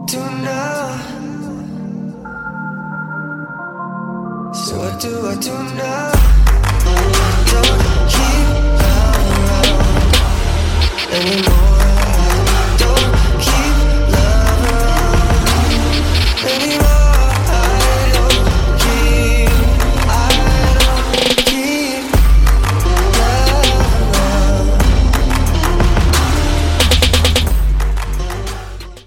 to now? So what do I do now? Don't keep around anymore.